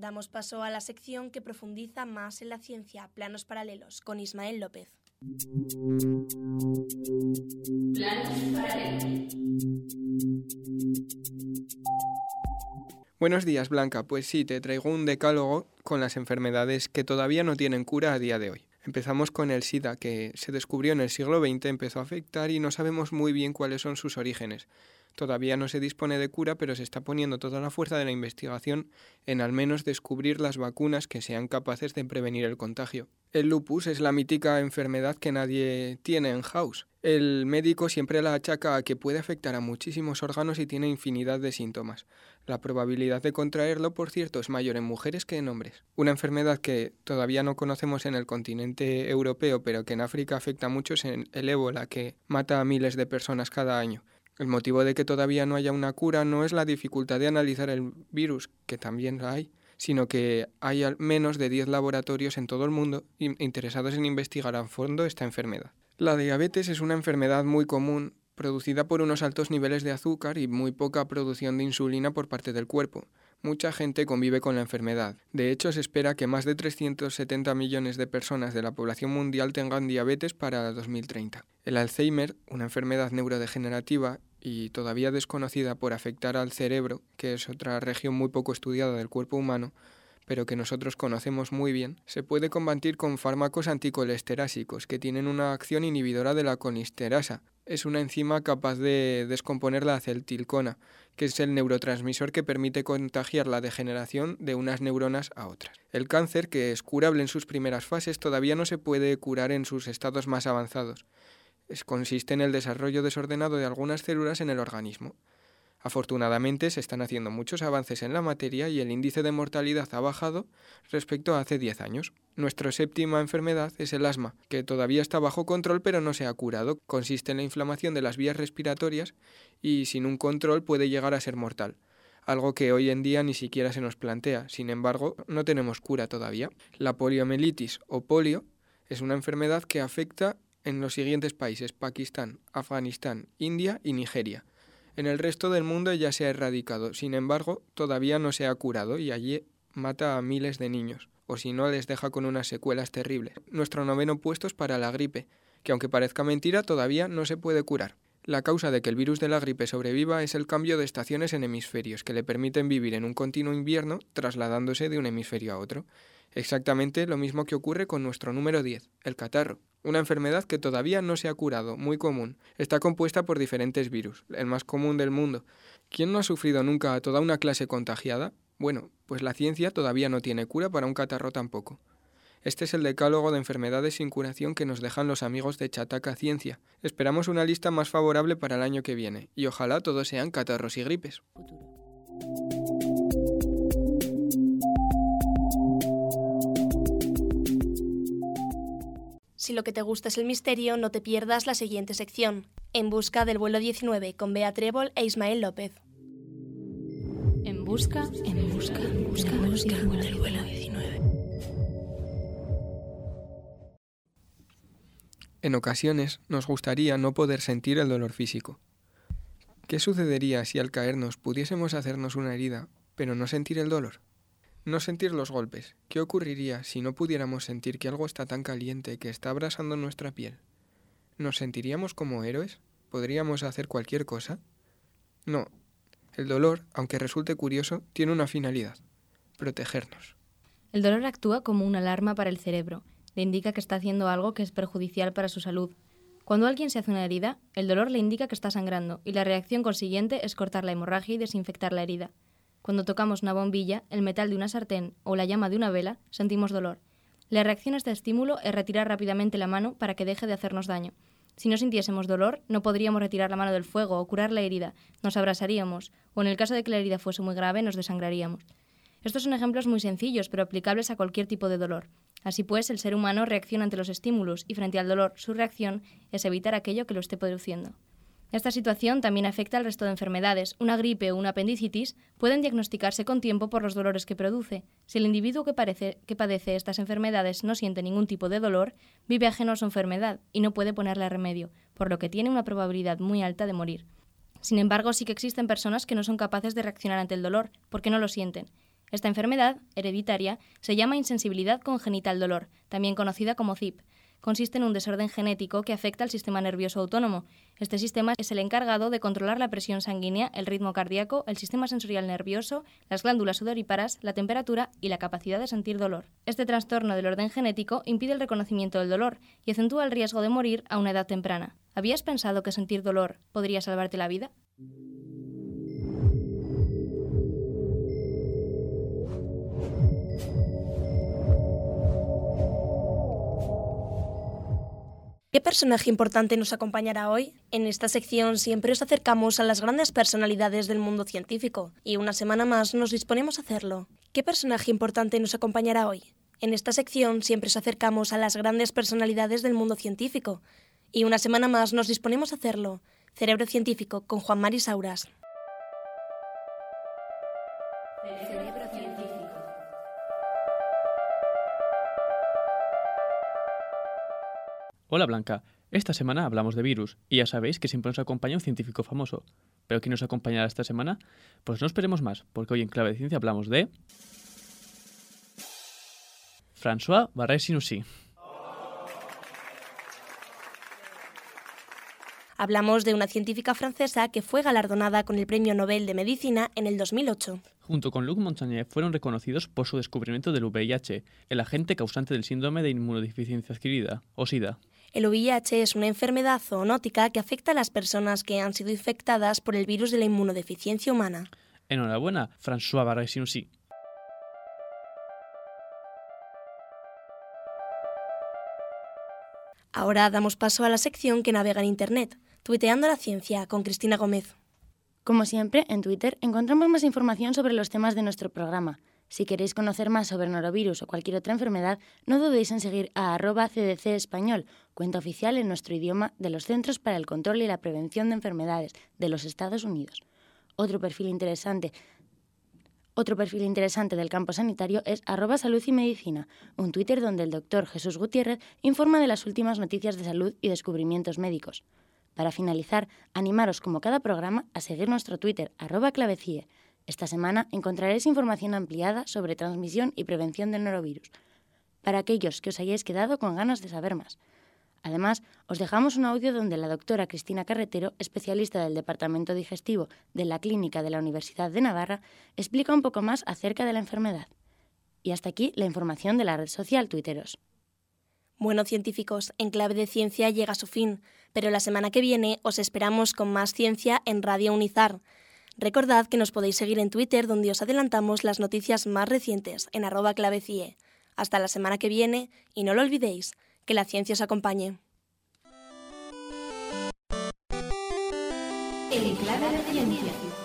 Damos paso a la sección que profundiza más en la ciencia, Planos Paralelos, con Ismael López. Planos Paralelos. Buenos días, Blanca. Pues sí, te traigo un decálogo con las enfermedades que todavía no tienen cura a día de hoy. Empezamos con el SIDA, que se descubrió en el siglo XX, empezó a afectar y no sabemos muy bien cuáles son sus orígenes. Todavía no se dispone de cura, pero se está poniendo toda la fuerza de la investigación en al menos descubrir las vacunas que sean capaces de prevenir el contagio. El lupus es la mítica enfermedad que nadie tiene en house. El médico siempre la achaca a que puede afectar a muchísimos órganos y tiene infinidad de síntomas. La probabilidad de contraerlo, por cierto, es mayor en mujeres que en hombres. Una enfermedad que todavía no conocemos en el continente europeo, pero que en África afecta a muchos, es el ébola, que mata a miles de personas cada año. El motivo de que todavía no haya una cura no es la dificultad de analizar el virus, que también la hay, sino que hay al menos de 10 laboratorios en todo el mundo interesados en investigar a fondo esta enfermedad. La diabetes es una enfermedad muy común, producida por unos altos niveles de azúcar y muy poca producción de insulina por parte del cuerpo. Mucha gente convive con la enfermedad. De hecho, se espera que más de 370 millones de personas de la población mundial tengan diabetes para 2030. El Alzheimer, una enfermedad neurodegenerativa y todavía desconocida por afectar al cerebro, que es otra región muy poco estudiada del cuerpo humano, pero que nosotros conocemos muy bien, se puede combatir con fármacos anticolesterásicos que tienen una acción inhibidora de la colinesterasa. Es una enzima capaz de descomponer la acetilcolina, que es el neurotransmisor que permite contagiar la degeneración de unas neuronas a otras. El cáncer, que es curable en sus primeras fases, todavía no se puede curar en sus estados más avanzados. Consiste en el desarrollo desordenado de algunas células en el organismo. Afortunadamente se están haciendo muchos avances en la materia y el índice de mortalidad ha bajado respecto a hace 10 años. Nuestra séptima enfermedad es el asma, que todavía está bajo control pero no se ha curado. Consiste en la inflamación de las vías respiratorias y sin un control puede llegar a ser mortal, algo que hoy en día ni siquiera se nos plantea. Sin embargo, no tenemos cura todavía. La poliomielitis o polio es una enfermedad que afecta en los siguientes países: Pakistán, Afganistán, India y Nigeria. En el resto del mundo ya se ha erradicado, sin embargo, todavía no se ha curado y allí mata a miles de niños, o si no, les deja con unas secuelas terribles. Nuestro noveno puesto es para la gripe, que aunque parezca mentira, todavía no se puede curar. La causa de que el virus de la gripe sobreviva es el cambio de estaciones en hemisferios, que le permiten vivir en un continuo invierno trasladándose de un hemisferio a otro. Exactamente lo mismo que ocurre con nuestro número 10, el catarro. Una enfermedad que todavía no se ha curado, muy común. Está compuesta por diferentes virus, el más común del mundo. ¿Quién no ha sufrido nunca a toda una clase contagiada? Bueno, pues la ciencia todavía no tiene cura para un catarro tampoco. Este es el decálogo de enfermedades sin curación que nos dejan los amigos de Chataca Ciencia. Esperamos una lista más favorable para el año que viene, y ojalá todos sean catarros y gripes. Si lo que te gusta es el misterio, no te pierdas la siguiente sección, En busca del vuelo 19, con Bea Trébol e Ismael López. En busca del vuelo 19. En ocasiones nos gustaría no poder sentir el dolor físico. ¿Qué sucedería si al caernos pudiésemos hacernos una herida, pero no sentir el dolor? No sentir los golpes. ¿Qué ocurriría si no pudiéramos sentir que algo está tan caliente que está abrasando nuestra piel? ¿Nos sentiríamos como héroes? ¿Podríamos hacer cualquier cosa? No. El dolor, aunque resulte curioso, tiene una finalidad: protegernos. El dolor actúa como una alarma para el cerebro. Le indica que está haciendo algo que es perjudicial para su salud. Cuando alguien se hace una herida, el dolor le indica que está sangrando y la reacción consiguiente es cortar la hemorragia y desinfectar la herida. Cuando tocamos una bombilla, el metal de una sartén o la llama de una vela, sentimos dolor. La reacción a este estímulo es retirar rápidamente la mano para que deje de hacernos daño. Si no sintiésemos dolor, no podríamos retirar la mano del fuego o curar la herida, nos abrasaríamos, o en el caso de que la herida fuese muy grave, nos desangraríamos. Estos son ejemplos muy sencillos, pero aplicables a cualquier tipo de dolor. Así pues, el ser humano reacciona ante los estímulos y frente al dolor, su reacción es evitar aquello que lo esté produciendo. Esta situación también afecta al resto de enfermedades. Una gripe o una apendicitis pueden diagnosticarse con tiempo por los dolores que produce. Si el individuo que padece estas enfermedades no siente ningún tipo de dolor, vive ajeno a su enfermedad y no puede ponerle remedio, por lo que tiene una probabilidad muy alta de morir. Sin embargo, sí que existen personas que no son capaces de reaccionar ante el dolor, porque no lo sienten. Esta enfermedad, hereditaria, se llama insensibilidad congénita al dolor, también conocida como CIP. Consiste en un desorden genético que afecta al sistema nervioso autónomo. Este sistema es el encargado de controlar la presión sanguínea, el ritmo cardíaco, el sistema sensorial nervioso, las glándulas sudoríparas, la temperatura y la capacidad de sentir dolor. Este trastorno del orden genético impide el reconocimiento del dolor y acentúa el riesgo de morir a una edad temprana. ¿Habías pensado que sentir dolor podría salvarte la vida? ¿Qué personaje importante nos acompañará hoy? En esta sección siempre os acercamos a las grandes personalidades del mundo científico y una semana más nos disponemos a hacerlo. ¿Qué personaje importante nos acompañará hoy? En esta sección siempre os acercamos a las grandes personalidades del mundo científico y una semana más nos disponemos a hacerlo. Cerebro Científico con Juan Mari Sauras. Cerebro Científico. Hola Blanca, esta semana hablamos de virus y ya sabéis que siempre nos acompaña un científico famoso. ¿Pero quién nos acompañará esta semana? Pues no esperemos más, porque hoy en Clave de Ciencia hablamos de Françoise Barré-Sinoussi. Hablamos de una científica francesa que fue galardonada con el Premio Nobel de Medicina en el 2008. Junto con Luc Montagnier fueron reconocidos por su descubrimiento del VIH, el agente causante del síndrome de inmunodeficiencia adquirida, o SIDA. El VIH es una enfermedad zoonótica que afecta a las personas que han sido infectadas por el virus de la inmunodeficiencia humana. Enhorabuena, Françoise Barré-Sinoussi. Ahora damos paso a la sección que navega en Internet, Tuiteando la Ciencia, con Cristina Gómez. Como siempre, en Twitter encontramos más información sobre los temas de nuestro programa. Si queréis conocer más sobre norovirus o cualquier otra enfermedad, no dudéis en seguir a @CDC Español, cuenta oficial en nuestro idioma de los Centros para el Control y la Prevención de Enfermedades de los Estados Unidos. Otro perfil interesante del campo sanitario es @Salud y Medicina, un Twitter donde el doctor Jesús Gutiérrez informa de las últimas noticias de salud y descubrimientos médicos. Para finalizar, animaros como cada programa a seguir nuestro Twitter @Clavecie. Esta semana encontraréis información ampliada sobre transmisión y prevención del norovirus, para aquellos que os hayáis quedado con ganas de saber más. Además, os dejamos un audio donde la doctora Cristina Carretero, especialista del Departamento Digestivo de la Clínica de la Universidad de Navarra, explica un poco más acerca de la enfermedad. Y hasta aquí la información de la red social Twitteros. Bueno, científicos, En Clave de Ciencia llega a su fin, pero la semana que viene os esperamos con más ciencia en Radio Unizar. Recordad que nos podéis seguir en Twitter, donde os adelantamos las noticias más recientes, en @clavecie. Hasta la semana que viene, y no lo olvidéis, que la ciencia os acompañe. En Clave de Ciencia.